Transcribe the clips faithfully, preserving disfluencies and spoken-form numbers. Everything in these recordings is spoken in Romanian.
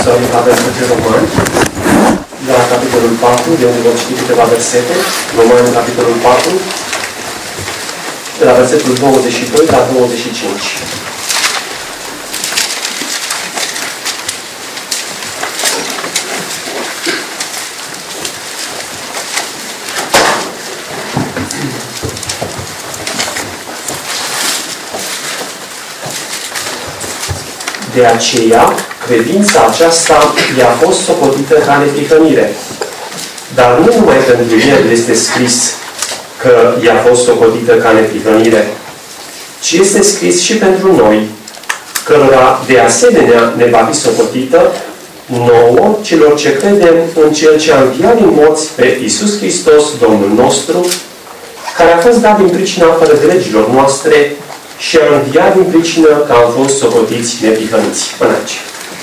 La versetul Romani, de la capitolul patru, de unde vom citi câteva versete. Romani, capitolul patru, de la versetul douăzeci și doi la douăzeci și cinci. De aceea, credința aceasta i-a fost socotită ca neprihănire. Dar nu numai pentru el este scris că i-a fost socotită ca neprihănire, ci este scris și pentru noi, cărora de asemenea ne va fi socotită nouă, celor ce credem în Cel ce a înviat din morți pe Iisus Hristos, Domnul nostru, care a fost dat din pricina fără de legilor noastre și a înviat din pricină că am fost socotiți neprihăniți. Până aici.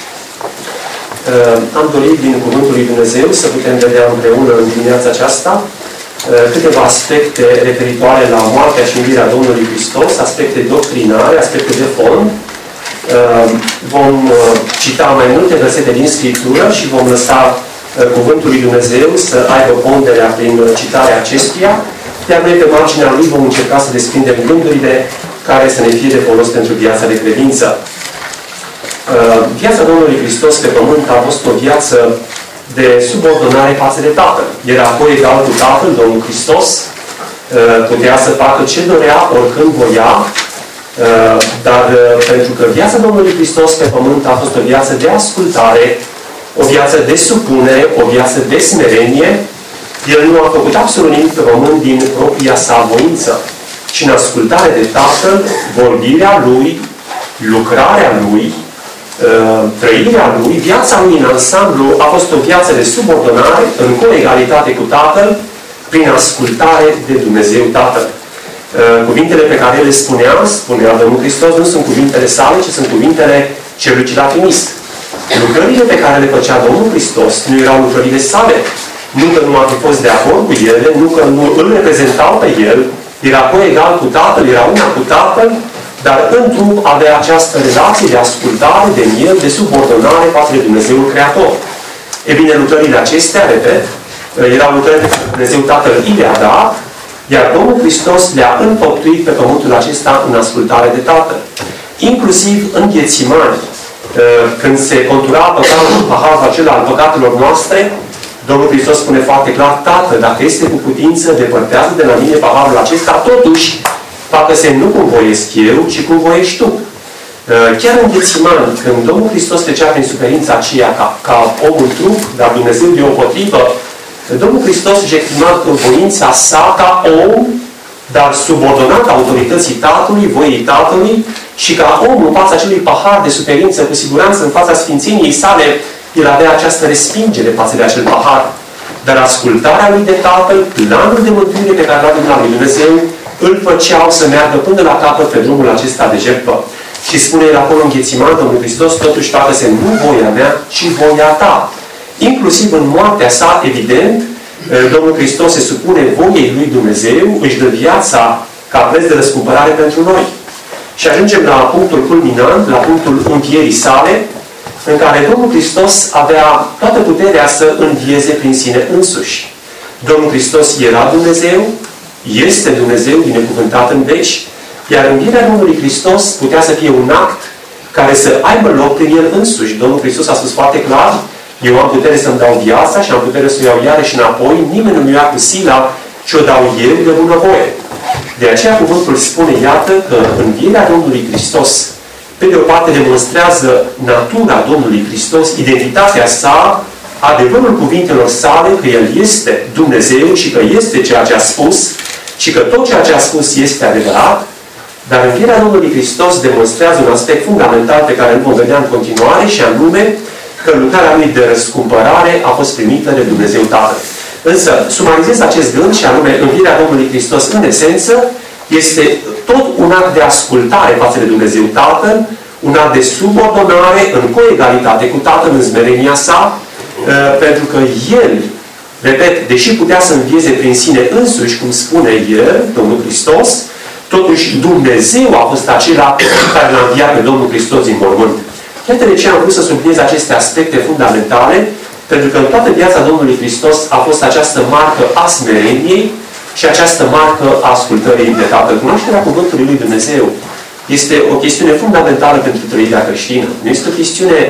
Uh, am dorit din Cuvântul lui Dumnezeu să putem vedea împreună în dimineața aceasta uh, câteva aspecte referitoare la moartea și învierea Domnului Hristos, aspecte doctrinare, aspecte de fond. Uh, vom uh, cita mai multe versete din Scriptură și vom lăsa uh, Cuvântul lui Dumnezeu să aibă ponderea prin citarea acestuia, iar noi pe marginea lui vom încerca să desprindem gândurile care să ne fie de folos pentru viața de credință. Uh, viața Domnului Hristos pe pământ a fost o viață de subordonare față de Tatăl. Era coegal cu Tatăl, Domnul Hristos, uh, putea să facă ce dorea, oricând voia, uh, dar uh, pentru că viața Domnului Hristos pe pământ a fost o viață de ascultare, o viață de supunere, o viață de smerenie, El nu a făcut absolut nimic pe pământ din propria sa voință, ci în ascultare de Tatăl, vorbirea Lui, lucrarea Lui, trăirea Lui, viața Lui în ansamblu a fost o viață de subordonare, în coegalitate cu Tatăl, prin ascultare de Dumnezeu Tatăl. Cuvintele pe care El le spunea, spunea Domnul Hristos, nu sunt cuvintele sale, ci sunt cuvintele Celui ce l-a trimis. Lucrările pe care le făcea Domnul Hristos nu erau lucrările sale. Nu că nu ar fi fost de acord cu ele, nu că nu îl reprezentau pe El, era coegal cu Tatăl, era una cu Tatăl, dar în trup avea această relație de ascultare, de miel, de subordonare față de Dumnezeul Creator. E bine, lucrările acestea, repet, erau lucrări pe care Dumnezeu Tatăl i le-a dat, iar Domnul Hristos le-a înfăptuit pe pământul acesta în ascultare de Tatăl. Inclusiv în Ghețimani, când se contura păcatul, paharul acela al păcatelor noastre, Domnul Hristos spune foarte clar, Tată, dacă este cu putință, depărtează de la mine paharul acesta, totuși, facă-se nu cum voiesc eu, ci cum voiești tu. Chiar în Ghețimani, când Domnul Hristos trecea prin suferința aceea ca, ca omul trup, dar Dumnezeu deopotrivă, Domnul Hristos își exprima voința sa ca om, dar subordonat autorității Tatălui, voiei Tatălui, și ca om în fața acelui pahar de suferință, cu siguranță în fața sfințeniei sale, el avea această respingere față de acel pahar. Dar ascultarea lui de Tatăl, planul de mântuire pe care l-a dat la lui Dumnezeu, îl făceau să meargă până la capăt pe drumul acesta de jertfă. Și spune el acolo în Ghețiman, Domnul Hristos, totuși facă-se nu voia mea, ci voia ta. Inclusiv în moartea sa, evident, Domnul Hristos se supune voiei lui Dumnezeu, își dă viața ca preț de răscumpărare pentru noi. Și ajungem la punctul culminant, la punctul învierii sale, în care Domnul Hristos avea toată puterea să învieze prin sine însuși. Domnul Hristos era Dumnezeu, este Dumnezeu binecuvântat în veci, iar învierea Domnului Hristos putea să fie un act care să aibă loc prin El însuși. Domnul Hristos a spus foarte clar, eu am putere să-mi dau viața și am putere să o iau iarăși înapoi, nimeni nu mi-o ia cu sila, ci o dau eu de bunăvoie. De aceea cuvântul spune, iată, că învierea Domnului Hristos pe de o parte demonstrează natura Domnului Hristos, identitatea sa, adevărul cuvintelor sale, că El este Dumnezeu și că este ceea ce a spus și că tot ceea ce a spus este adevărat, dar învierea Domnului Hristos demonstrează un aspect fundamental pe care îl vom vedea în continuare și anume că lucrarea Lui de răscumpărare a fost primită de Dumnezeu Tatăl. Însă, sumarizez acest gând și anume învierea Domnului Hristos în esență este tot un act de ascultare față de Dumnezeu Tatăl, un act de subordonare în coegalitate cu Tatăl în smerenia sa, pentru că El, repet, deși putea să învieze prin sine însuși, cum spune El, Domnul Hristos, totuși Dumnezeu a fost acela care l-a înviat pe Domnul Hristos din mormânt. Iată de ce am vrut să subliniez aceste aspecte fundamentale, pentru că în toată viața Domnului Hristos a fost această marcă a smereniei și această marcă a ascultării de Tatăl. Cunoașterea Cuvântului lui Dumnezeu este o chestiune fundamentală pentru trăirea creștină. Nu este o chestiune,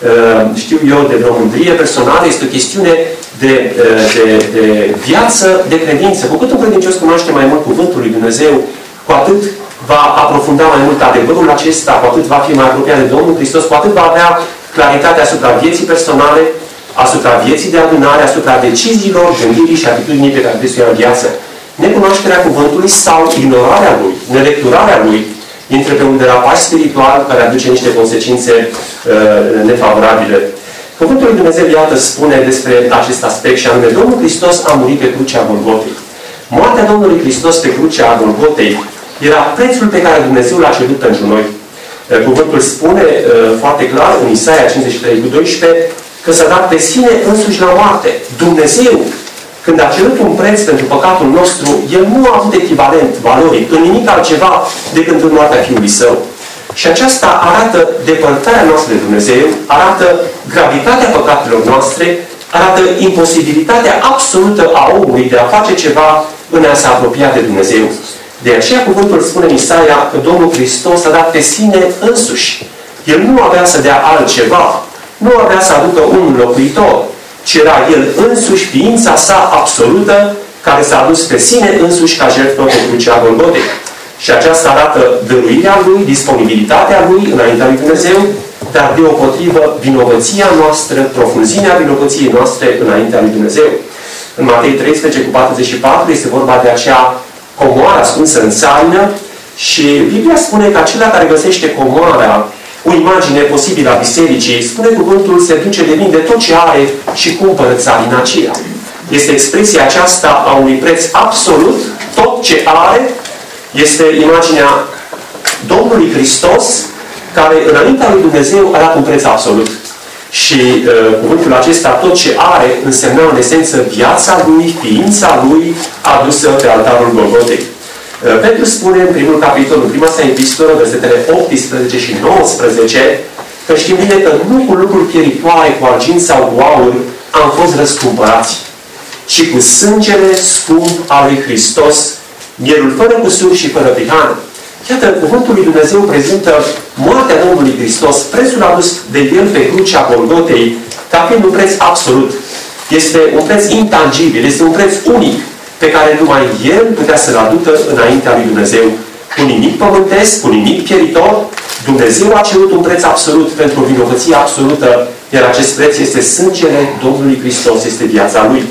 știu eu, de vreo mândrie personală, este o chestiune de, de, de viață, de credință. Cu cât un credincios cunoaște mai mult Cuvântul lui Dumnezeu, cu atât va aprofunda mai mult adevărul acesta, cu atât va fi mai apropiat de Domnul Hristos, cu atât va avea claritate asupra vieții personale, asupra vieții de adunare, asupra deciziilor, gândirii și atitudinii pe care trebuie să o ia în viață. Necunoașterea Cuvântului sau ignorarea Lui, nelecturarea Lui, intră pe un derapaj spiritual care aduce niște consecințe uh, nefavorabile. Cuvântul lui Dumnezeu, iată, spune despre acest aspect și anume, Domnul Hristos a murit pe crucea Golgotei. Moartea Domnului Hristos pe crucea Golgotei era prețul pe care Dumnezeu l-a cerut pentru noi. Cuvântul spune uh, foarte clar în Isaia cincizeci și trei cu doisprezece că s-a dat pe sine însuși la moarte. Dumnezeu, când a cerut un preț pentru păcatul nostru, El nu a avut echivalent valoric în nimic altceva decât în moartea Fiului Său. Și aceasta arată depărtarea noastră de Dumnezeu, arată gravitatea păcatelor noastre, arată imposibilitatea absolută a omului de a face ceva în a se apropia de Dumnezeu. De aceea cuvântul spune în Isaia că Domnul Hristos a dat pe sine însuși. El nu avea să dea altceva, nu avea să aducă un locuitor, ci era El însuși, ființa sa absolută, care s-a adus pe sine însuși ca jertfă pe crucea Golgotei. Și aceasta arată dăruirea Lui, disponibilitatea Lui înaintea lui Dumnezeu, dar deopotrivă vinovăția noastră, profunzimea vinovăției noastre înaintea lui Dumnezeu. În Matei treisprezece cu patruzeci și patru este vorba de acea comoară ascunsă în țarină și Biblia spune că acela care găsește comoara, o imagine posibilă a bisericii, spune cuvântul, se duce de vinde tot ce are și cumpără țarina aceea. Este expresia aceasta a unui preț absolut, tot ce are, este imaginea Domnului Hristos, care înaintea lui Dumnezeu a dat un preț absolut. Și uh, cuvântul acesta, tot ce are, însemna în esență viața Lui, ființa Lui, adusă pe altarul Golgotei. Uh, Petru spune în primul capitol, în prima sa epistolă, versetele optsprezece și nouăsprezece, că știm bine că nu cu lucruri pieritoare, cu argint sau cu aur, am fost răscumpărați, ci cu sângele scump al lui Hristos, mielul fără cusur și fără prihană. Iată, cuvântul lui Dumnezeu prezintă moartea Domnului Hristos, prețul adus de El pe crucea Golgotei, ca fiind un preț absolut. Este un preț intangibil, este un preț unic, pe care numai El putea să-l aducă înaintea lui Dumnezeu. Cu nimic pământesc, cu nimic pieritor, Dumnezeu a cerut un preț absolut pentru o vinovăție absolută, iar acest preț este sângele Domnului Hristos, este viața Lui.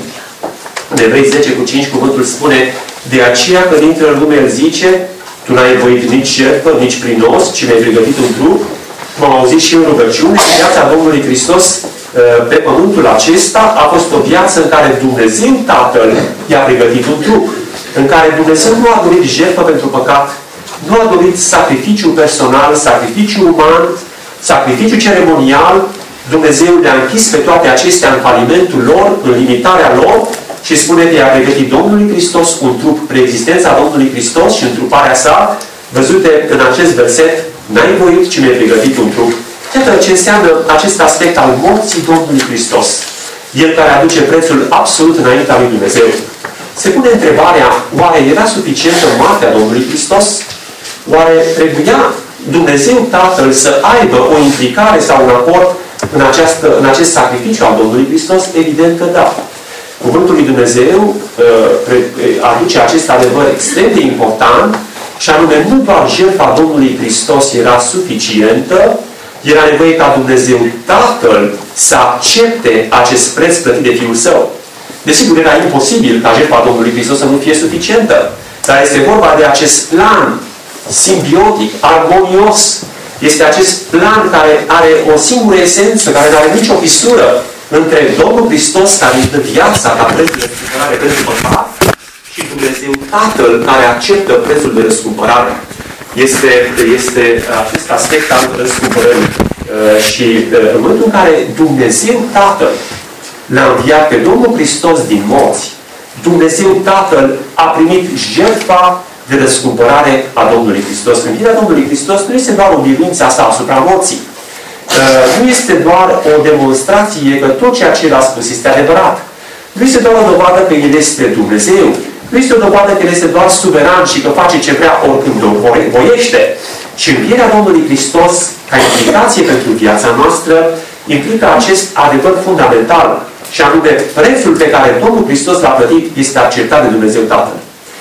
În Evrei zece cu cinci cuvântul spune, de aceea că dintre lume El zice, tu n-ai voit nici jertfă, nici prinos, ci mi-ai pregătit un trup. M-am auzit și în rugăciune și viața Domnului Hristos pe pământul acesta a fost o viață în care Dumnezeu Tatăl i-a pregătit un trup. În care Dumnezeu nu a dorit jertfă pentru păcat, nu a dorit sacrificiu personal, sacrificiu uman, sacrificiu ceremonial. Dumnezeu le-a închis pe toate acestea în falimentul lor, în limitarea lor, și spune că i-a pregătit Domnului Hristos un trup, preexistența Domnului Hristos și întruparea sa, văzute în acest verset, n-ai voit, ci mi-ai pregătit un trup. Iată ce înseamnă acest aspect al morții Domnului Hristos. El care aduce prețul absolut înaintea lui Dumnezeu. Se pune întrebarea, oare era suficientă moartea Domnului Hristos? Oare trebuia Dumnezeu Tatăl să aibă o implicare sau un aport în, această, în acest sacrificiu al Domnului Hristos? Evident că da. Cuvântul lui Dumnezeu uh, aduce acest adevăr extrem de important și anume nu doar jertfa Domnului Hristos era suficientă, era nevoie ca Dumnezeu Tatăl să accepte acest preț plătit de Fiul Său. Desigur, era imposibil ca jertfa Domnului Hristos să nu fie suficientă, dar este vorba de acest plan simbiotic, armonios. Este acest plan care are o singură esență, care nu are nicio fisură, între Domnul Hristos, care îi dă viața ca preț de răscumpărare pentru păcat, și Dumnezeu Tatăl, care acceptă prețul de răscumpărare. Este, este acest aspect al răscumpărării. Și în momentul în care Dumnezeu Tatăl l-a înviat pe Domnul Hristos din morți, Dumnezeu Tatăl a primit jertfa de răscumpărare a Domnului Hristos. Învierea Domnului Hristos nu este doar o biruință sa asupra morții, nu este doar o demonstrație că tot ceea ce El a spus este adevărat. Nu este doar o dovadă că El este Dumnezeu. Nu este o dovadă că El este doar suveran și că face ce vrea oricând o voiește. Și învierea Domnului Hristos, ca implicație pentru viața noastră, implică acest adevăr fundamental, și anume prețul pe care Domnul Hristos l-a plătit este acceptat de Dumnezeu Tatăl.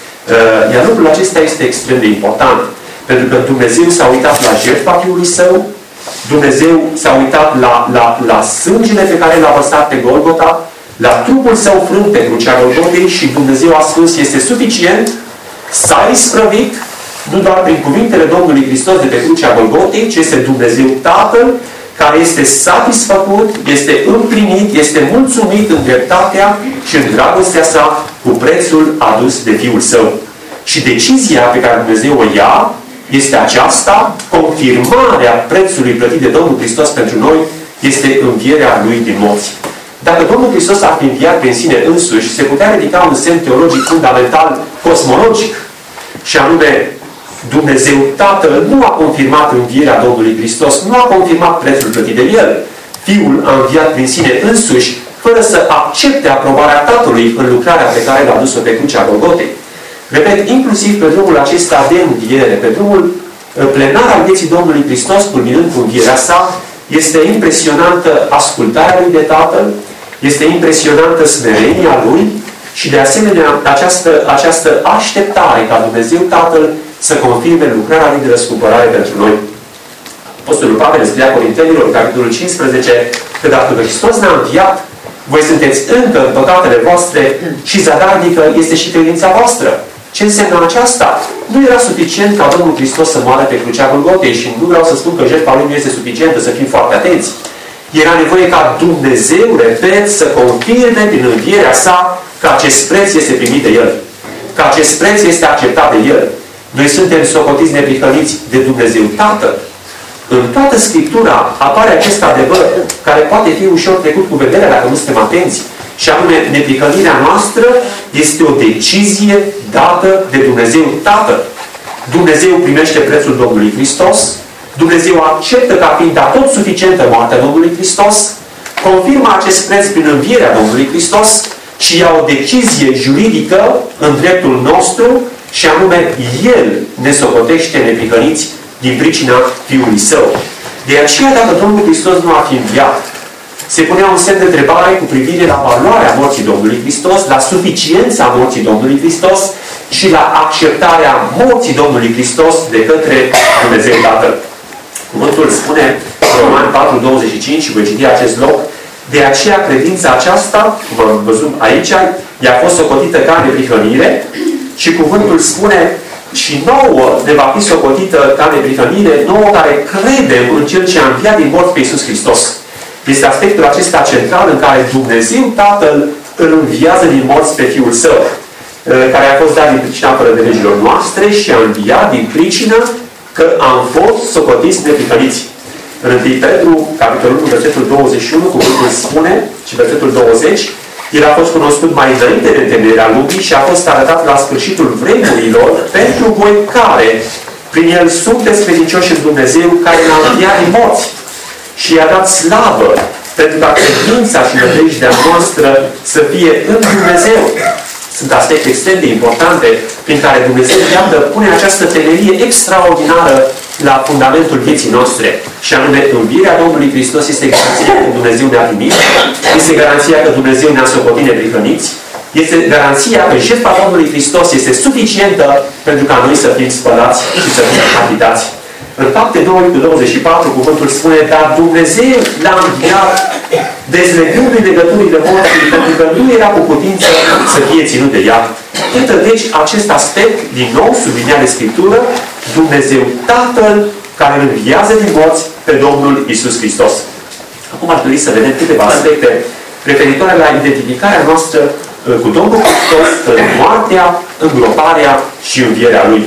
Iar lucrul acesta este extrem de important. Pentru că Dumnezeu s-a uitat la jertfa Fiului Său, Dumnezeu s-a uitat la, la, la sângele pe care l-a vărsat pe Golgota, la trupul Său frânt pe crucea Golgotei și Dumnezeu a spus, este suficient, s-a isprăvit, nu doar prin cuvintele Domnului Hristos de pe crucea Golgotei, ci este Dumnezeu Tatăl, care este satisfăcut, este împlinit, este mulțumit în dreptatea și în dragostea sa cu prețul adus de Fiul Său. Și decizia pe care Dumnezeu o ia este aceasta, confirmarea prețului plătit de Domnul Hristos pentru noi, este învierea Lui din morți. Dacă Domnul Hristos ar fi înviat prin sine însuși, se putea ridica un semn teologic fundamental, cosmologic, și anume, Dumnezeu Tatăl nu a confirmat învierea Domnului Hristos, nu a confirmat prețul plătit de El. Fiul a înviat prin sine însuși, fără să accepte aprobarea Tatălui în lucrarea pe care l-a dus-o pe crucea Golgotei. Repet, inclusiv pe drumul acesta de înviere, pe drumul plenar al vieții Domnului Hristos, culminând cu învierea sa, este impresionantă ascultarea Lui de Tatăl, este impresionantă smerenia Lui și, de asemenea, această, această așteptare ca Dumnezeu Tatăl să confirme lucrarea Lui de răscumpărare pentru noi. Apostolul Pavel scria Corintenilor, capitolul cincisprezece, că dacă Hristos n-a înviat, voi sunteți încă în păcatele voastre și zadarnică este și credința voastră. Ce înseamnă aceasta? Nu era suficient ca Domnul Hristos să moară pe crucea Golgotei și nu vreau să spun că jertfa Lui nu este suficientă, să fim foarte atenți. Era nevoie ca Dumnezeu, repet, să confirme prin învierea sa că acest preț este primit de El. Că acest preț este acceptat de El. Noi suntem socotiți neprihăniți de Dumnezeu Tatăl. În toată Scriptura apare acest adevăr care poate fi ușor trecut cu vederea dacă nu suntem atenți. Și anume, neprihănirea noastră este o decizie dată de Dumnezeu Tatăl. Dumnezeu primește prețul Domnului Hristos, Dumnezeu acceptă ca fiind atot suficientă moartea Domnului Hristos, confirmă acest preț prin învierea Domnului Hristos și ia o decizie juridică în dreptul nostru și anume, El ne socotește neprihăniți din pricina Fiului Său. De aceea, dacă Domnul Hristos nu ar fi înviat, se punea un semn de întrebare cu privire la valoarea morții Domnului Hristos, la suficiența morții Domnului Hristos și la acceptarea morții Domnului Hristos de către Dumnezeu Tatăl. Cuvântul spune, Roman patru, douăzeci și cinci, și voi citi acest loc, de aceea credința aceasta, cum am văzut aici, i-a fost socotită ca neprihănire și cuvântul spune, și nouă ne va fi socotită ca neprihănire, nouă care credem în Cel ce a înviat din morți pe Iisus Hristos. Este aspectul acesta central în care Dumnezeu Tatăl îl înviază din morți pe Fiul Său, care a fost dat din pricina fără de legilor noastre și a înviat din pricină că am fost socotiți neprihăniți. În întâi Petru, capitolul unu, versetul douăzeci și unu, cuvântul spune, și versetul douăzeci, El a fost cunoscut mai înainte de întemeierea lumii și a fost arătat la sfârșitul vremurilor pentru voi care, prin El sunteți credincioși în Dumnezeu, care l-a înviat din morți și i-a dat slavă, pentru ca credința și nădejdea noastră să fie în Dumnezeu. Sunt aspecte extrem de importante prin care Dumnezeu, iată, pune această temelie extraordinară la fundamentul vieții noastre. Și anume, învierea Domnului Hristos este garanția că Dumnezeu ne-a primit, este garanția că Dumnezeu ne-a socotit neprihăniți, este garanția că jertfa Domnului Hristos este suficientă pentru ca noi să fim spălați și să fim capitați. În Fapte doi cu douăzeci și patru, cuvântul spune, dar Dumnezeu l-a înviat dezlegându-i legăturile morții, pentru că nu era cu putință să fie ținut de ea. Iată, deci, acest aspect, din nou, subliniat de Scriptură, Dumnezeu Tatăl, care îl înviază din morți pe Domnul Iisus Hristos. Acum ar trebui să vedem câteva aspecte referitoare la identificarea noastră cu Domnul Hristos în moartea, îngroparea și învierea Lui.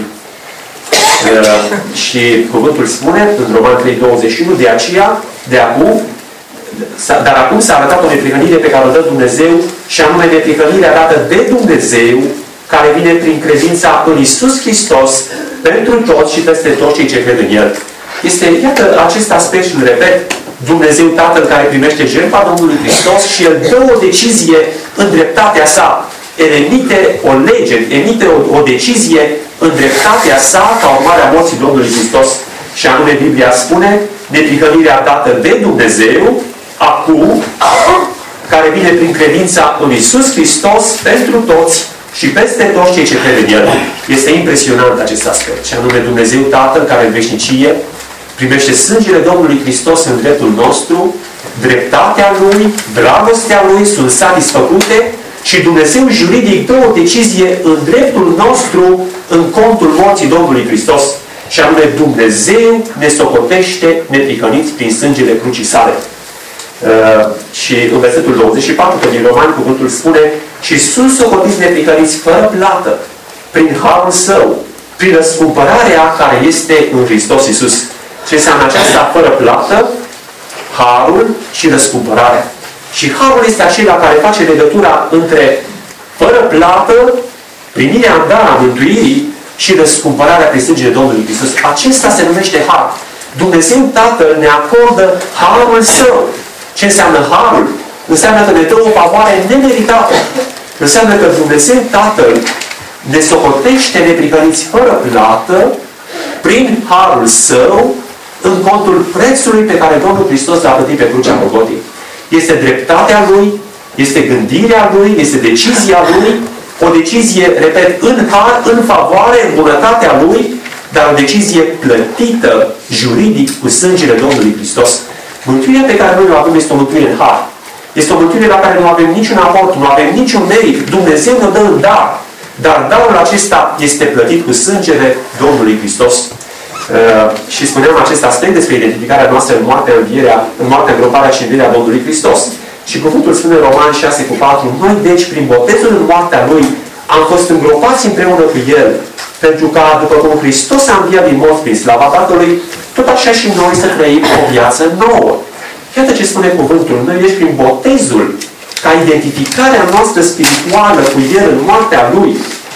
Uh, și cuvântul spune, în Roman trei, douăzeci și unu, de aceea, de acum, dar acum s-a arătat o neprihănire pe care o dă Dumnezeu și anume neprihănirea dată de Dumnezeu, care vine prin credința în Iisus Hristos pentru toți și peste toți cei ce cred în El. Este, iată, acest aspect și îl repet, Dumnezeu Tatăl care primește jertfa Domnului Hristos și El dă o decizie în dreptatea sa. El emite o lege, emite o, o decizie în dreptatea sa ca urmare a morții Domnului Hristos. Și anume, Biblia spune, neprihănirea dată de Dumnezeu, acum, care vine prin credința în Iisus Hristos pentru toți și peste toți cei ce cred în El. Este impresionant acest aspect. Și anume, Dumnezeu Tatăl, care în veșnicie primește sângele Domnului Hristos în dreptul nostru, dreptatea Lui, dragostea Lui sunt satisfăcute și Dumnezeu juridic dă o decizie în dreptul nostru în contul morții Domnului Hristos. Și anume, Dumnezeu ne socotește neprihăniți prin sângele crucii sale. Uh, și în versetul douăzeci și patru, că din Romani cuvântul spune și sunt socotiți neprihăniți fără plată, prin harul Său, prin răscumpărarea care este în Hristos Iisus. Ce înseamnă aceasta fără plată? Harul și răscumpărarea. Și harul este acela care face legătura între fără plată, primirea în dar a mântuirii și răscumpărarea prin sângele Domnului Hristos. Acesta se numește har. Dumnezeu Tatăl ne acordă harul Său. Ce înseamnă harul? Înseamnă că ne dă o favoare nemeritată. Înseamnă că Dumnezeu Tatăl ne socotește neprihăniți fără plată prin harul Său în contul prețului pe care Domnul Hristos l-a plătit pe crucea Golgotei. Este dreptatea Lui, este gândirea Lui, este decizia Lui, o decizie, repet, în har, în favoare, în bunătatea Lui, dar o decizie plătită juridic cu sângele Domnului Hristos. Mântuirea pe care noi o avem este o mântuire în har. Este o mântuire la care nu avem niciun aport, nu avem niciun merit. Dumnezeu ne dă în dar. Dar darul acesta este plătit cu sângele Domnului Hristos. Uh, și spuneam acest aspect despre identificarea noastră în moartea, învierea, în moartea, îngroparea și învierea Domnului Hristos. Și cuvântul spune în Roman șase cu patru, noi deci prin botezul în moartea Lui am fost îngropați împreună cu El, pentru ca după cum Hristos a înviat din morți prin slava Tatălui, tot așa și noi să trăim o viață nouă. Iată ce spune cuvântul. Noi deci prin botezul, ca identificarea noastră spirituală cu El în moartea Lui,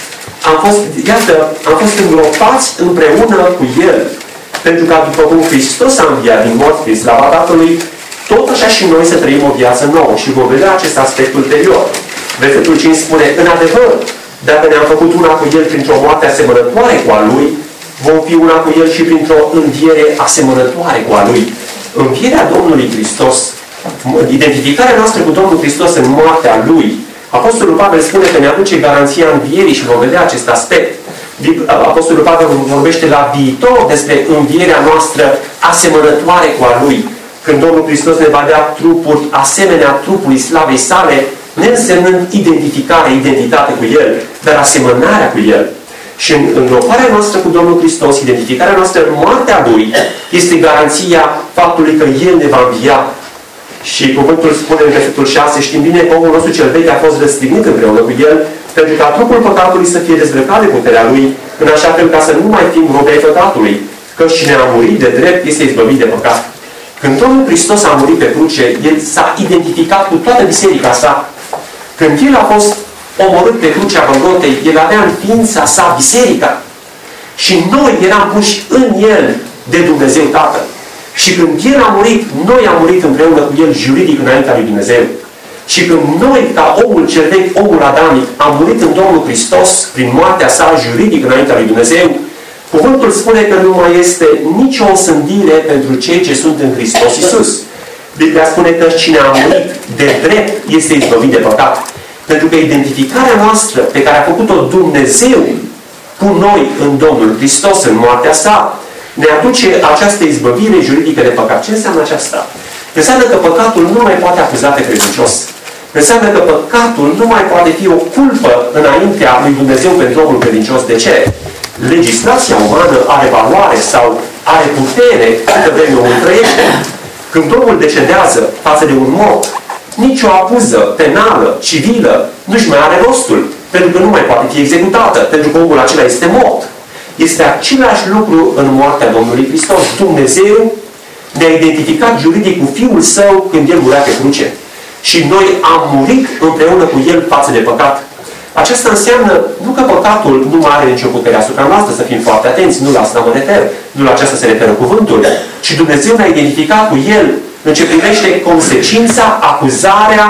am fost, iată, am fost îngropați împreună cu El. Pentru că după cum Hristos a înviat din morți prin slava Tatălui, tot așa și noi să trăim o viață nouă. Și vom vedea acest aspect ulterior. Versetul cinci spune, în adevăr, dacă ne-am făcut una cu El printr-o moarte asemănătoare cu a Lui, vom fi una cu El și printr-o înviere asemănătoare cu a Lui. Învierea Domnului Hristos, identificarea noastră cu Domnul Hristos în moartea Lui, Apostolul Pavel spune că ne aduce garanția învierii și vom vedea acest aspect. Apostolul Pavel vorbește la viitor despre învierea noastră asemănătoare cu a Lui. Când Domnul Hristos ne va dea trupuri asemenea trupului slavei sale, neînsemnând identificare, identitate cu El, dar asemănarea cu El. Și în îngroparea noastră cu Domnul Hristos, identificarea noastră în moartea Lui, este garanția faptului că El ne va învia. Și cuvântul spune în versetul șase, știm bine că omul nostru cel vechi a fost răstignit împreună cu El, pentru ca trupul păcatului să fie dezbrăcat de puterea Lui, în așa fel ca să nu mai fim robi ai păcatului, căci cine a murit de drept este izbăvit de păcat. Când Domnul Hristos a murit pe cruce, El s-a identificat cu toată biserica sa. Când El a fost omorât pe crucea Golgotei, El avea în ființa sa biserica. Și noi eram puși în El de Dumnezeu Tatăl. Și când El a murit, noi am murit împreună cu El juridic înaintea lui Dumnezeu. Și când noi, ca omul cel vechi, omul adamic, am murit în Domnul Hristos, prin moartea sa juridic înaintea lui Dumnezeu, cuvântul spune că nu mai este nicio osândire pentru cei ce sunt în Hristos Iisus. Biblia spune că cine a murit de drept este izbăvit de păcat. Pentru că identificarea noastră pe care a făcut-o Dumnezeu cu noi în Domnul Hristos, în moartea sa, ne aduce această izbăvire juridică de păcat. Ce înseamnă aceasta? Înseamnă că păcatul nu mai poate acuza pe credincios. Înseamnă că păcatul nu mai poate fi o culpă înaintea lui Dumnezeu pentru omul credincios. De ce? Legislația umană are valoare sau are putere câtă vreme omul trăiește. Când omul decedează față de un mort, nicio acuză penală, civilă, nu-și mai are rostul, pentru că nu mai poate fi executată, pentru că omul acela este mort. Este același lucru în moartea Domnului Hristos. Dumnezeu ne-a identificat juridic cu Fiul Său când El murea pe cruce. Și noi am murit împreună cu El față de păcat. Aceasta înseamnă nu că păcatul nu mai are nicio putere asupra noastră, să fim foarte atenți, nu la asta mă refer, nu la aceasta se referă cuvântul, ci Dumnezeu ne-a identificat cu El în ce privește consecința, acuzarea,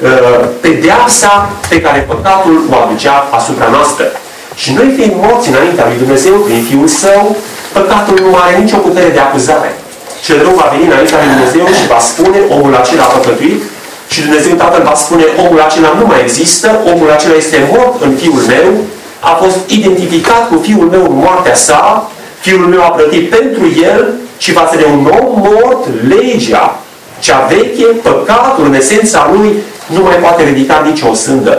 pedeapsa pe care păcatul o aducea asupra noastră. Și noi fiind morți înaintea lui Dumnezeu prin Fiul Său, păcatul nu are nicio putere de acuzare. Cel rău va veni înaintea lui Dumnezeu și va spune, omul acela a păcătuit, și Dumnezeu Tatăl va spune, omul acela nu mai există, omul acela este mort în Fiul meu, a fost identificat cu Fiul meu în moartea sa, Fiul meu a plătit pentru el și față de un om mort, legea, cea veche, păcatul în esența lui, nu mai poate ridica nicio sândă.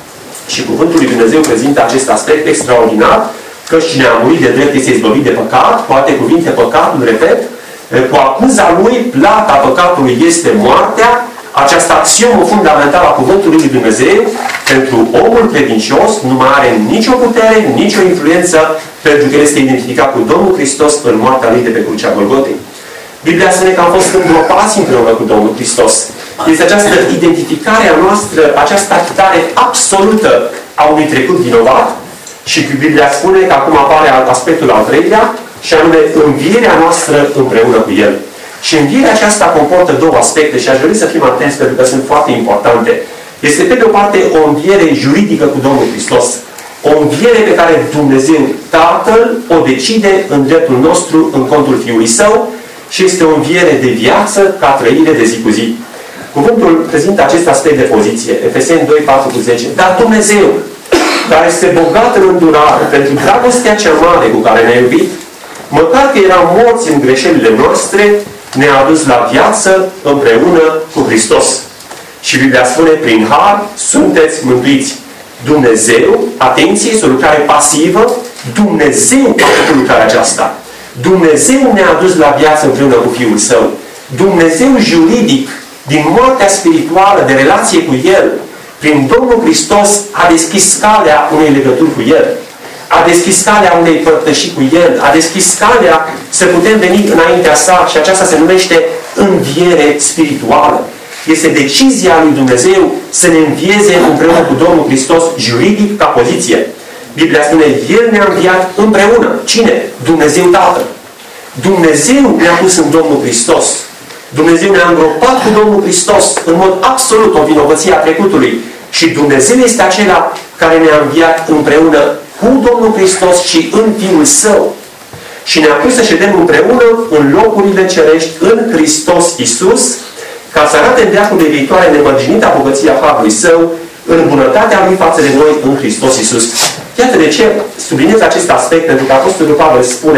Și cuvântul lui Dumnezeu prezintă acest aspect extraordinar, că cine a murit de drept este izbăvit de păcat, cu alte cuvinte, păcatul, repet, cu acuza lui, plata păcatului este moartea. Această axiomă fundamentală a cuvântului lui Dumnezeu pentru omul credincios nu mai are nicio putere, nicio influență, pentru că el este identificat cu Domnul Hristos în moartea lui de pe crucea Golgotei. Biblia spune că am fost îngropați împreună cu Domnul Hristos. Este această identificare a noastră, această achitare absolută a unui trecut vinovat, și Biblia spune că acum apare aspectul al treilea, și anume învierea noastră împreună cu El. Și învierea aceasta comportă două aspecte și aș dori să fim atenți pentru că sunt foarte importante. Este pe de o parte o înviere juridică cu Domnul Hristos. O înviere pe care Dumnezeu Tatăl o decide în dreptul nostru, în contul Fiului Său, și este o înviere de viață ca trăire de zi cu zi. Cuvântul prezintă acest aspect de poziție. Efeseni doi, patru cu zece. Dar Dumnezeu, care este bogat în îndurare pentru dragostea cea mare cu care ne-a iubit, măcar că eram morți în greșelile noastre, ne-a adus la viață împreună cu Hristos. Și Biblia spune, prin har sunteți mântuiți. Dumnezeu, atenție, este o lucrare pasivă, Dumnezeu a făcut lucrarea aceasta. Dumnezeu ne-a adus la viață împreună cu Fiul Său. Dumnezeu juridic, din moartea spirituală, de relație cu El, prin Domnul Hristos, a deschis calea unei legături cu El. A deschis calea unei părtășii cu El, a deschis calea să putem veni înaintea sa și aceasta se numește înviere spirituală. Este decizia lui Dumnezeu să ne învieze împreună cu Domnul Hristos juridic ca poziție. Biblia spune, El ne-a înviat împreună. Cine? Dumnezeu Tatăl. Dumnezeu ne-a pus în Domnul Hristos. Dumnezeu ne-a îngropat cu Domnul Hristos în mod absolut o vinovăție a trecutului. Și Dumnezeu este acela care ne-a înviat împreună cu Domnul Hristos și în Fiul Său. Și ne-a pus să ședem împreună în locurile cerești în Hristos Iisus, ca să arate în veacul de viitoare nemărginita bogăția Harului Său, în bunătatea Lui față de noi în Hristos Iisus. Iată de ce subliniez acest aspect, pentru că Apostolul Pavel spune,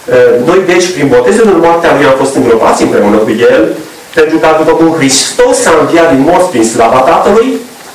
noi deci, prin botezul în moartea Lui, am fost îngropați împreună cu El, pentru că după cum Hristos s-a înviat din morți prin slava Tatălui,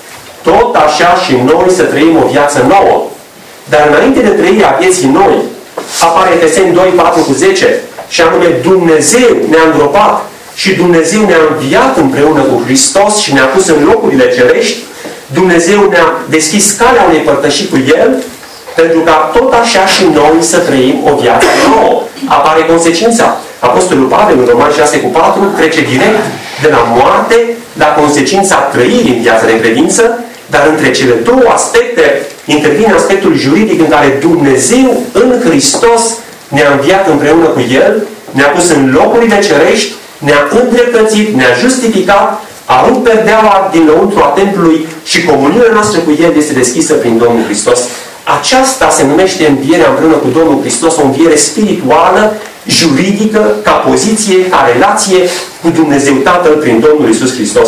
tot așa și noi să trăim o viață nouă. Dar înainte de trăirea vieții noi, apare Efeseni doi, patru cu zece, și anume Dumnezeu ne-a îngropat și Dumnezeu ne-a înviat împreună cu Hristos și ne-a pus în locurile cerești. Dumnezeu ne-a deschis calea unei părtășii cu El, pentru ca tot așa și noi să trăim o viață nouă. Apare consecința. Apostolul Pavel în Romani șase cu patru trece direct de la moarte la consecința trăirii în viața de credință, dar între cele două aspecte intervine aspectul juridic în care Dumnezeu în Hristos ne-a înviat împreună cu El, ne-a pus în locurile cerești, ne-a îndreptățit, ne-a justificat, a rupt perdeaua din lăuntru a templului și comuniunea noastră cu El este deschisă prin Domnul Hristos. Aceasta se numește învierea împreună cu Domnul Hristos, o înviere spirituală, juridică, ca poziție, ca relație cu Dumnezeu Tatăl prin Domnul Iisus Hristos.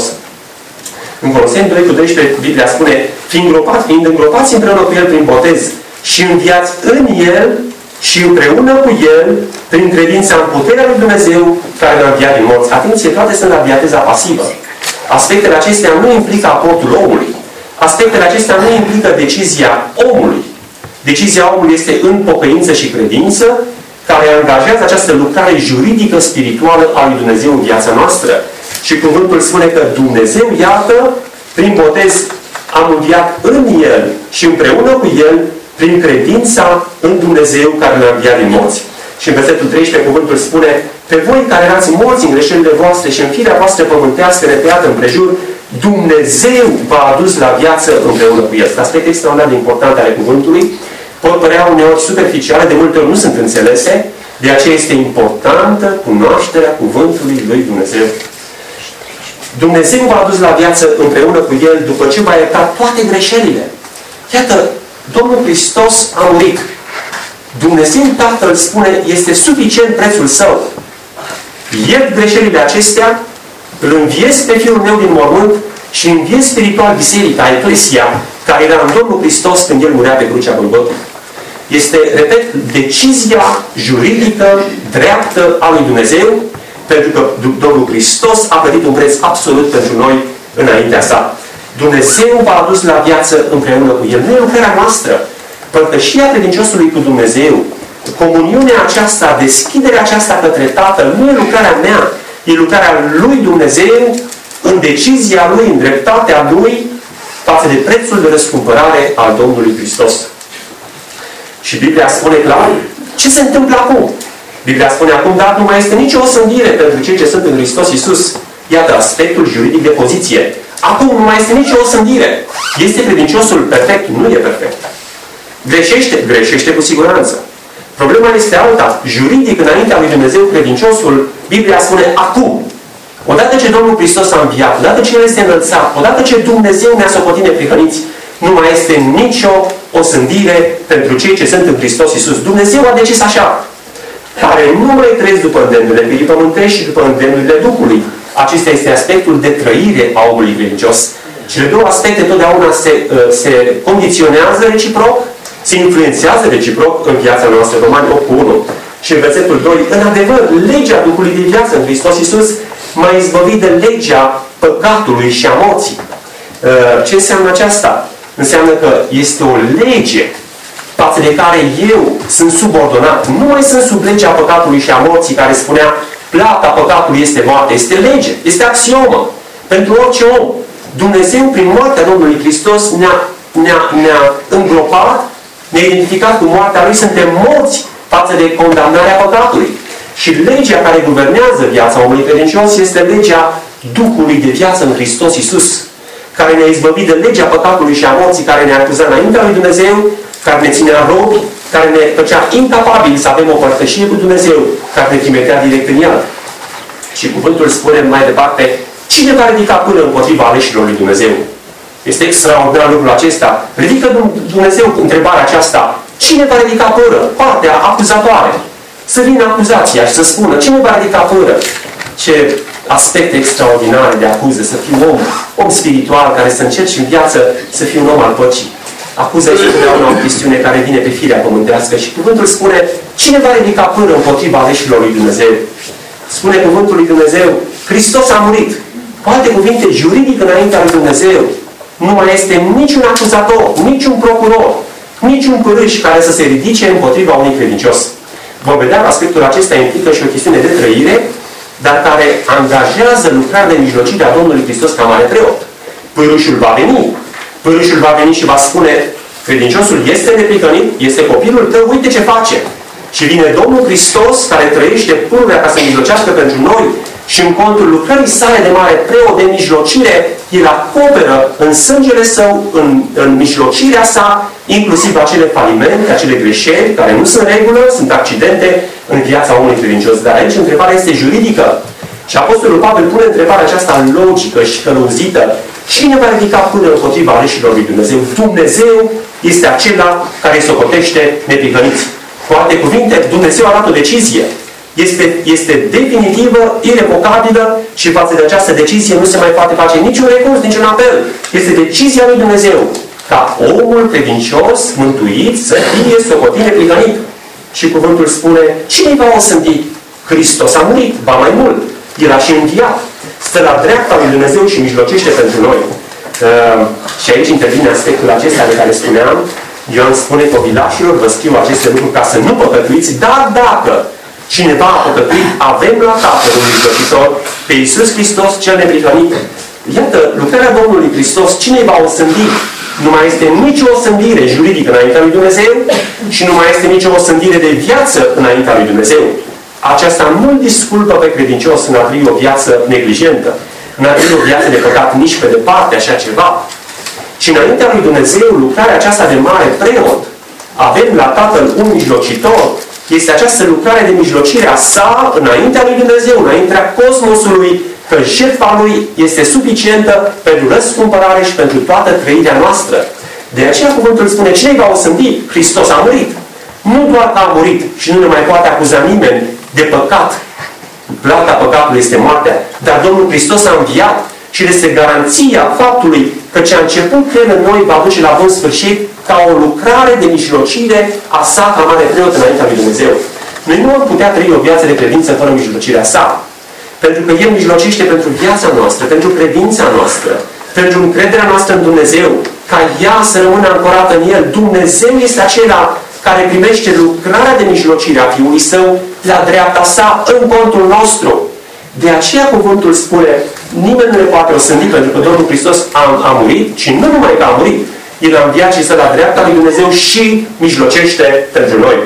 În Coloseni doi cu doisprezece, Biblia spune, fiind îngropați, fiind îngropați împreună cu El prin botez și înviați în El și împreună cu El prin credința în puterea lui Dumnezeu care ne-a înviat din morți. Atenție, toate sunt la viateza pasivă. Aspectele acestea nu implică aportul omului. Aspectele acestea nu implică decizia omului. Decizia omului este în pocăință și credință, care angajează această lucrare juridică, spirituală a lui Dumnezeu în viața noastră. Și cuvântul spune că Dumnezeu, iată, prin botez am înviat în El și împreună cu El, prin credința în Dumnezeu care ne-a înviat din morți. Și în versetul treisprezece cuvântul spune, pe voi care erați morți în greșelile voastre și în firea voastră pământească netăiată împrejur, Dumnezeu v-a adus la viață împreună cu El. Asta aspecte extraordinar de importante ale cuvântului. Pot părea uneori superficiale, de multe ori nu sunt înțelese, de aceea este importantă cunoașterea cuvântului lui Dumnezeu. Dumnezeu v-a adus la viață împreună cu El după ce v-a iertat toate greșelile. Iată, Domnul Hristos a murit. Dumnezeu Tatăl spune, este suficient prețul Său. Iert greșelile acestea, îl înviez pe Fiul meu din mormânt și înviez spiritual biserica, Eclesia, care era în Domnul Hristos când El murea pe crucea Golgota. Este, repet, decizia juridică, dreaptă a lui Dumnezeu, pentru că Domnul Hristos a plătit un preț absolut pentru noi înaintea sa. Dumnezeu v-a adus la viață împreună cu El. Nu e lucrarea noastră. Părtășia credinciosului cu Dumnezeu, comuniunea aceasta, deschiderea aceasta către Tatăl, nu e lucrarea mea, e lucrarea lui Dumnezeu în decizia Lui, în dreptatea Lui, față de prețul de răscumpărare al Domnului Hristos. Și Biblia spune clar, ce se întâmplă acum? Biblia spune acum, dar nu mai este nicio osândire pentru cei ce sunt în Hristos Iisus. Iată aspectul juridic de poziție. Acum nu mai este nicio osândire. Este credinciosul perfect? Nu e perfect. Greșește? Greșește cu siguranță. Problema este alta. Juridic, înaintea lui Dumnezeu, credinciosul, Biblia spune acum. Odată ce Domnul Hristos a înviat, odată ce El este înălțat, odată ce Dumnezeu ne-a socotit neprihăniți, nu mai este nicio osândire pentru cei ce sunt în Hristos Iisus. Dumnezeu a decis așa. Care nu mai trăiesc după îndemnurile firii pământești și după îndemnurile Duhului. Acesta este aspectul de trăire a omului credincios. Cele două aspecte totdeauna se, se condiționează reciproc, se influențează reciproc în viața noastră. Romani opt unu. Și în versetul doi, în adevăr, legea Duhului de viață în Hristos Iisus m-a izbăvit de legea păcatului și a morții. Ce înseamnă aceasta? Înseamnă că este o lege față de care eu sunt subordonat. Nu mai sunt sub legea păcatului și a morții care spunea plata păcatului este moarte. Este lege, este axiomă pentru orice om. Dumnezeu, prin moartea Domnului Hristos, ne-a ne-a, ne-a îngropat, ne-a identificat cu moartea Lui, suntem morți față de condamnarea păcatului. Și legea care guvernează viața omului credincios este legea Duhului de viață în Hristos Iisus, care ne-a izbăvit de legea păcatului și a morții, care ne-a acuzat înaintea lui Dumnezeu, care ne ținea robi, care ne făcea incapabili să avem o părtășie cu Dumnezeu, care ne trimitea direct în El. Și cuvântul spune mai departe, cine va ridica până împotriva aleșilor lui Dumnezeu? Este extraordinar lucrul acesta. Ridică Dumnezeu întrebarea aceasta. Cine va ridica pără? Partea acuzatoare. Să vină acuzația și să spună, cine va ridica pără? Ce aspecte extraordinare de acuză. Să fiu om, om spiritual, care să încerci în viață să fiu un om al păcii. Acuză și întotdeauna o chestiune care vine pe firea pământească. Și cuvântul spune, cine va ridica pără împotriva aleșilor lui Dumnezeu? Spune cuvântul lui Dumnezeu, Hristos a murit. Cu alte cuvinte, juridic înaintea lui Dumnezeu, nu mai este niciun acuzator, niciun procuror, niciun părâș care să se ridice împotriva unui credincios. Vom vedea că aspectul acesta implică și o chestiune de trăire, dar care angajează lucrarea de mijlocire a Domnului Hristos ca mare preot. Părâșul va veni. Părâșul va veni și va spune, credinciosul este neprihănit, este copilul tău, uite ce face. Și vine Domnul Hristos, care trăiește pururea ca să mijlocească pentru noi, și în contul lucrării sale de mare preot de mijlocire, El acoperă în sângele Său, în, în mijlocirea sa, inclusiv acele falimente, acele greșeli, care nu sunt regulă, sunt accidente în viața unui credincios. Dar aici întrebarea este juridică. Și Apostolul Pavel pune întrebarea aceasta logică și călăuzită. Cine va ridica până împotriva aleșilor lui Dumnezeu? Dumnezeu este acela care socotește neprihăniți. Cu alte cuvinte, Dumnezeu a luat o decizie. Este, este definitivă, irevocabilă și față de această decizie nu se mai poate face niciun recurs, niciun apel. Este decizia lui Dumnezeu ca omul credincios, mântuit, să fie socotit neprihănit. Și cuvântul spune, cine va osândi? Hristos a murit, ba mai mult. El a și înviat. Stă la dreapta lui Dumnezeu și mijlocește pentru noi. Uh, și aici intervine aspectul acesta de care spuneam. Ioan spune copilașilor, vă scriu aceste lucruri ca să nu păcătuiți, dar dacă cineva a păcătuit, avem la Tatăl un mijlocitor, pe Iisus Hristos cel neprihănit. Iată, lucrarea Domnului Hristos, cine va osândi? Nu mai este nicio osândire juridică înaintea lui Dumnezeu și nu mai este nicio osândire de viață înaintea lui Dumnezeu. Aceasta nu îl disculpă pe credincios în a trăi o viață neglijentă. n-a trăit o viață de păcat nici pe departe, așa ceva. Și înaintea lui Dumnezeu, lucrarea aceasta de mare preot, avem la Tatăl un mijlocitor, este această lucrare de mijlocire a sa înaintea lui Dumnezeu, înaintea cosmosului, că jertfa lui este suficientă pentru răscumpărare și pentru toată trăirea noastră. De aceea cuvântul spune, cine va osândi? Hristos a murit. Nu doar că a murit și nu ne mai poate acuza nimeni de păcat. Plata păcatului este moartea, dar Domnul Hristos a înviat și este garanția faptului că ce a început El în noi va duce la bun sfârșit ca o lucrare de mijlocire a sa ca mare preot înaintea lui Dumnezeu. Noi nu am putea trăi o viață de credință fără mijlocirea sa. Pentru că El mijlocește pentru viața noastră, pentru credința noastră, pentru încrederea noastră în Dumnezeu, ca ea să rămână ancorată în El. Dumnezeu este acela care primește lucrarea de mijlocire a Fiului Său la dreapta sa, în contul nostru. De aceea cuvântul spune, nimeni nu le poate osândi, pentru că Domnul Hristos a, a murit, și nu numai că a murit, El a înviat și stă la dreapta lui Dumnezeu și mijlocește pentru noi.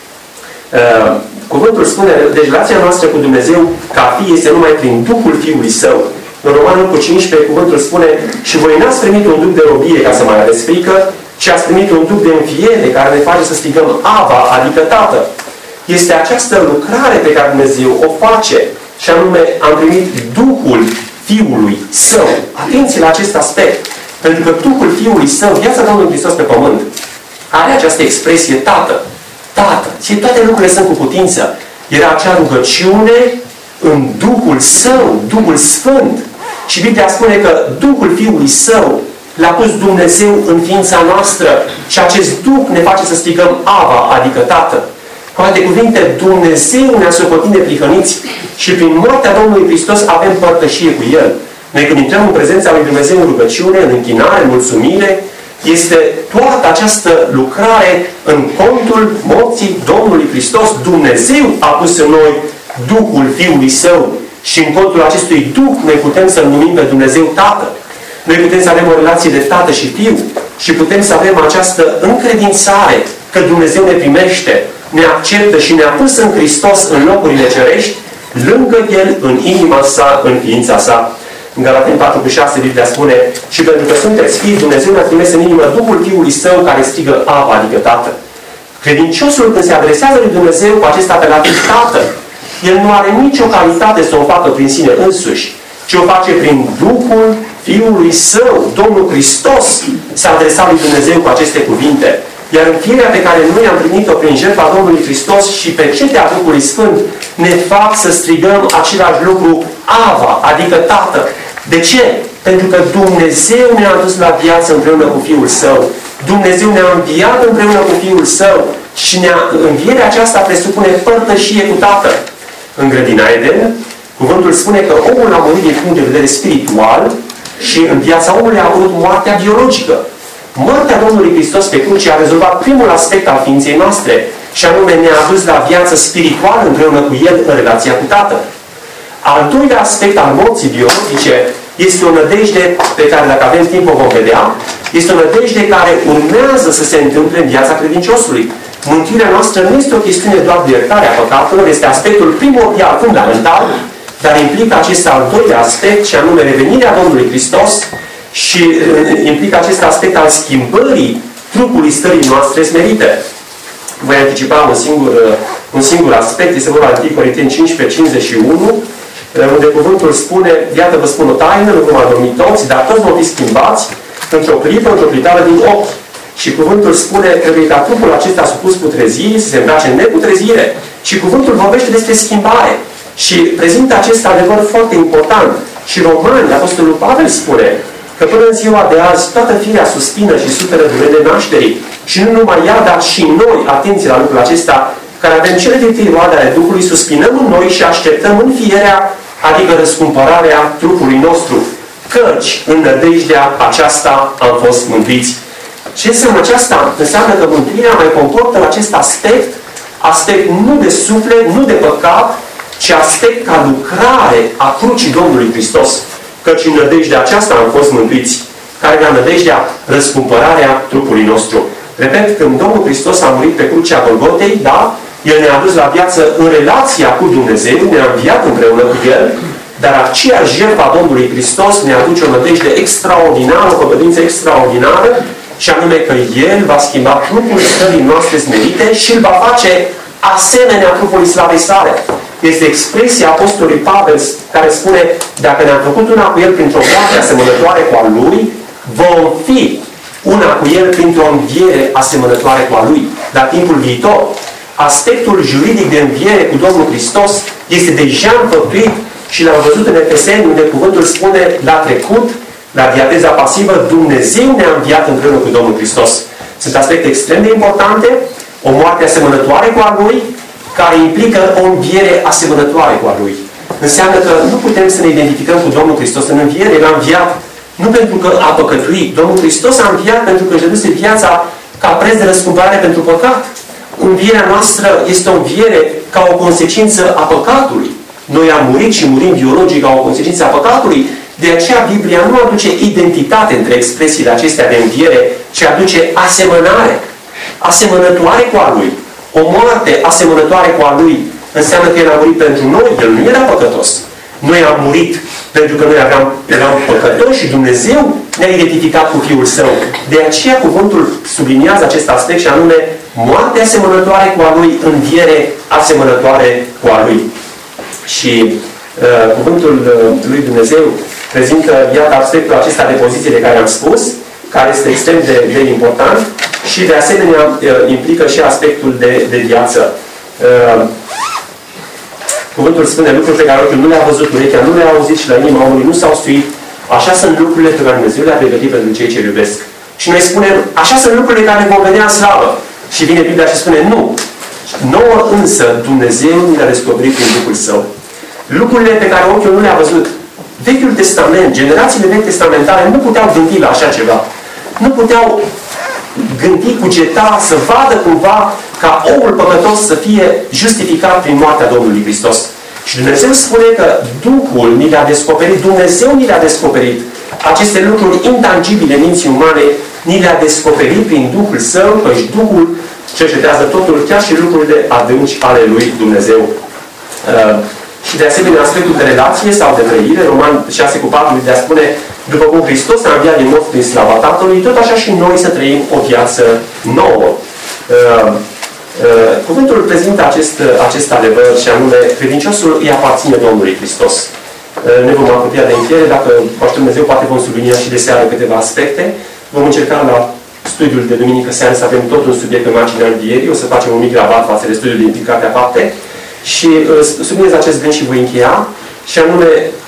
Uh, cuvântul spune, deci relația noastră cu Dumnezeu ca fi este numai prin Duhul Fiului Său. În Romanul cu cincisprezece, cuvântul spune, și voi n-ați primit un duc de robie ca să mai aveți frică, ci ați primit un duc de înfiere care ne face să strigăm Ava, adică Tată. Este această lucrare pe care Dumnezeu o face, și anume am primit Duhul Fiului Său. Atenție la acest aspect. Pentru că Duhul Fiului Său, viața Domnului Hristos pe pământ, are această expresie Tată. Tată. Și toate lucrurile sunt cu putință. Era acea rugăciune în Duhul Său, Duhul Sfânt. Și Biblia spune că Duhul Fiului Său l-a pus Dumnezeu în ființa noastră și acest Duh ne face să strigăm Ava, adică Tată. Cu alte cuvinte, Dumnezeu ne-a socotit neprihăniți și prin moartea Domnului Hristos avem părtășie cu El. Noi când intrăm în prezența lui Dumnezeu în rugăciune, în închinare, în mulțumire, este toată această lucrare în contul morții Domnului Hristos. Dumnezeu a pus în noi Duhul Fiului Său și în contul acestui Duh noi putem să-L numim pe Dumnezeu Tată. Noi putem să avem o relație de tată și fiu și putem să avem această încredințare că Dumnezeu ne primește, ne acceptă și ne-a pus în Hristos în locurile cerești, lângă El, în inima sa, în ființa sa. În Galateni patru cu șase, Biblia spune, și pentru că sunteți fii, Dumnezeu ne-a trimis în inimă Duhul Fiului Său care strigă Ava, adică Tată. Credinciosul când se adresează lui Dumnezeu cu acest apelativ Tată, el nu are nicio calitate să o facă prin sine însuși, ci o face prin Duhul Fiului Său. Domnul Hristos s-a adresat lui Dumnezeu cu aceste cuvinte. Iar înfierea pe care noi am primit-o prin jertfa Domnului Hristos și pe cetea Duhului Sfânt ne fac să strigăm același lucru Ava, adică Tată. De ce? Pentru că Dumnezeu ne-a adus la viață împreună cu Fiul Său. Dumnezeu ne-a înviat împreună cu Fiul Său și învierea aceasta presupune părtășie cu Tatăl. În grădina Eden, cuvântul spune că omul a murit din punct de vedere spiritual și în viața omului a avut moartea biologică. Moartea Domnului Hristos pe cruce a rezolvat primul aspect al ființei noastre și anume ne-a adus la viață spirituală împreună cu El în relația cu Tatăl. Al doilea aspect al morții biologice este o nădejde pe care, dacă avem timp, o vom vedea, este o nădejde care urmează să se întâmple în viața credinciosului. Mântuirea noastră nu este o chestiune doar de iertare a păcatelor, este aspectul primordial, fundamental, dar implică acest al doilea aspect, și anume revenirea Domnului Hristos, și implică acest aspect al schimbării trupului stării noastre smerite. Voi anticipa un singur, un singur aspect, este vorba de întâi Corinteni cincisprezece, cincizeci și unu, unde cuvântul spune, iată vă spun o taină, nu vom adormi toți, dar toți vom fi schimbați într-o clipă, într-o clipare din ochi. Și cuvântul spune, trebuie ca trupul acesta supus putrezirii să se îmbrace în neputrezire. Și cuvântul vorbește despre schimbare. Și prezintă acest adevăr foarte important. Și Romani, Apostolul Pavel spune că până în ziua de azi toată firea suspină și suferă durerile nașterii. Și nu numai ea, dar și noi, atenție la lucrul acesta, care avem cele din tâi roade ale Duhului, suspinăm în noi și așteptăm înfierea, adică răscumpărarea trupului nostru. Căci în nădejdea aceasta am fost mântuiți. Ce înseamnă aceasta? Înseamnă că mântuirea mai comportă acest aspect, aspect nu de suflet, nu de păcat, ci aspect ca lucrare a crucii Domnului Hristos. Căci în nădejdea aceasta am fost mântuiți, care era nădejdea răscumpărarea trupului nostru. Repet, când Domnul Hristos a murit pe crucea Golgotei, da, El ne-a dus la viață în relația cu Dumnezeu, ne-a înviat împreună cu El, Dar aceeași jertfă a Domnului Hristos ne aduce o nădejde extraordinară, o păcădință extraordinară, și anume că El va schimba trupul stării noastre smerite și îl va face asemenea trupului slavei sale. Este expresia Apostolului Pavel care spune: dacă ne-am făcut una cu El printr-o moarte asemănătoare cu a Lui, vom fi una cu El printr-o înviere asemănătoare cu a Lui. Dar timpul viitor, aspectul juridic de înviere cu Domnul Hristos este deja înfăptuit și l-am văzut în Efeseni, unde cuvântul spune: la trecut, la diateza pasivă, Dumnezeu ne-a înviat împreună cu Domnul Hristos. Sunt aspecte extrem de importante, o moarte asemănătoare cu a Lui, care implică o înviere asemănătoare cu a Lui. Înseamnă că nu putem să ne identificăm cu Domnul Hristos în înviere. El a înviat nu pentru că a păcătuit. Domnul Hristos a înviat pentru că își dăduse viața ca preț de răscumpărare pentru păcat. Învierea noastră este o înviere ca o consecință a păcatului. Noi am murit și murim biologic ca o consecință a păcatului. De aceea Biblia nu aduce identitate între expresiile acestea de înviere, ci aduce asemănare. Asemănătoare cu a Lui. O moarte asemănătoare cu a Lui înseamnă că El a murit pentru noi. El nu era păcătos. Noi am murit pentru că noi aveam, eram păcătoși și Dumnezeu ne-a identificat cu Fiul Său. De aceea cuvântul subliniază acest aspect și anume moarte asemănătoare cu a Lui, înviere asemănătoare cu a Lui. Și uh, cuvântul uh, lui Dumnezeu prezintă, iată, aspectul acesta de poziție de care am spus, care este extrem de, de important și de asemenea uh, implică și aspectul de, de viață. Uh, Cuvântul spune: lucruri pe care ochiul nu le-a văzut, urechea nu le-a auzit și la inima omului nu s-au stuit. Așa sunt lucrurile pe care Dumnezeu le-a pregătit pentru cei ce iubesc. Și noi spunem: așa sunt lucrurile care vor vedea în slavă. Și vine Biblia și spune: nu. Nouă însă Dumnezeu ne-a descoperit prin Duhul Său. Lucrurile pe care ochiul nu le-a văzut. Vechiul Testament, generațiile vechi testamentare nu puteau gândi la așa ceva. Nu puteau gândi, cugeta, să vadă cumva ca omul păcătos să fie justificat prin moartea Domnului Hristos. Și Dumnezeu spune că Duhul ni le-a descoperit, Dumnezeu ni le-a descoperit aceste lucruri intangibile minții umane, ni le-a descoperit prin Duhul Său, căci Duhul cercetează totul, chiar și lucrurile adânci ale lui Dumnezeu. Uh, și de asemenea aspectul de relație sau de trăire, Roman șase cu patru, de a spune: după cum Hristos a înviat din morți prin slava Tatălui, tot așa și noi să trăim o viață nouă. Uh, uh, cuvântul prezintă acest, acest adevăr și anume: credinciosul îi aparține Domnului Hristos. Uh, ne vom apropia de încheiere, dacă poate Dumnezeu, poate vom sublinia și de seară câteva aspecte. Vom încerca la studiul de duminică seară să avem tot un subiect pe marginea învierii, o să facem un mic rabat față de studiul de implicate aparte. Și uh, subliniez acest gând și voi încheia, și anume,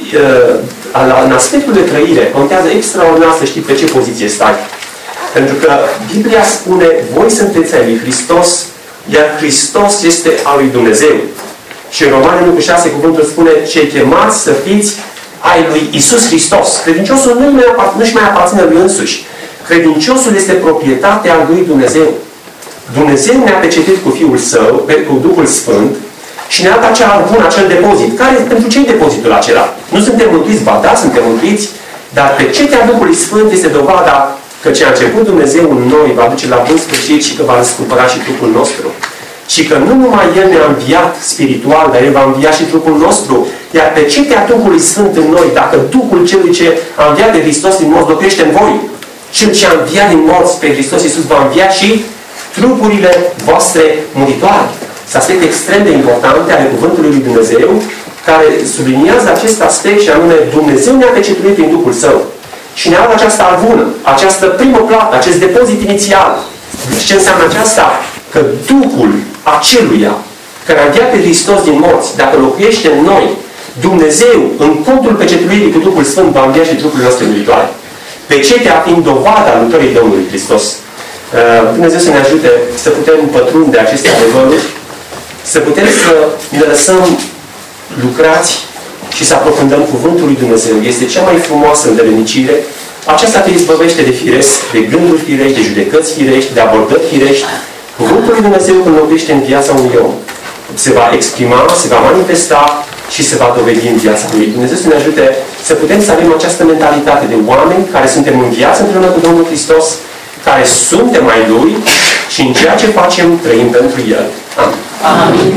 uh, în aspectul de trăire, contează extraordinar să știi pe ce poziție stai. Pentru că Biblia spune: voi sunteți ai lui Hristos, iar Hristos este al lui Dumnezeu. Și în Romani unu cu șase cuvântul spune: cei chemați să fiți ai lui Iisus Hristos. Credinciosul nu-și mai aparține lui însuși. Credinciosul este proprietatea lui Dumnezeu. Dumnezeu ne-a pecetit cu Fiul Său, cu Duhul Sfânt, și ne-a dat acea arvună, acel depozit. Care, pentru ce e depozitul acela? Nu suntem mântuiți? Ba da, suntem mântuiți, dar pecetea Duhului Sfânt este dovada că ce a început Dumnezeu în noi va duce la bun sfârșit și că va răscumpăra și trupul nostru. Și că nu numai El ne-a înviat spiritual, dar El va învia și trupul nostru. Iar pecetea Duhului Sfânt în noi, dacă Duhul Celui ce a înviat pe Hristos din morți locuiește în voi, Cel ce a înviat din morți pe Hristos Iisus va învia și trupurile voastre muritoare. Sunt aspecte extrem de importante ale Cuvântului lui Dumnezeu, care subliniază acest aspect și anume: Dumnezeu ne-a pecetuit prin Duhul Său. Și ne-a dat această arvună, această primă plată, acest depozit inițial. Ce înseamnă aceasta? Că Duhul aceluia care a înviat pe Hristos din morți, dacă locuiește în noi, Dumnezeu, în punctul pecetuirii cu Duhul Sfânt, va învia și trupurile noastre muritoare. Pecetea fiind dovada lucrării Domnului Hristos. Dumnezeu să ne ajute să putem pătrunde aceste adevăruri, să putem să ne lăsăm lucrați și să aprofundăm Cuvântul lui Dumnezeu. Este cea mai frumoasă îndeletnicire. Aceasta te izbăvește de firesc, de gânduri firești, de judecăți firești, de abordări firești. Cuvântul lui Dumnezeu, când locuiește în viața unui om, se va exprima, se va manifesta și se va dovedi în viața lui. Dumnezeu să ne ajute să putem să avem această mentalitate de oameni care suntem în viață împreună cu Domnul Hristos, care suntem ai Lui și în ceea ce facem trăim pentru El. Amin. Amin.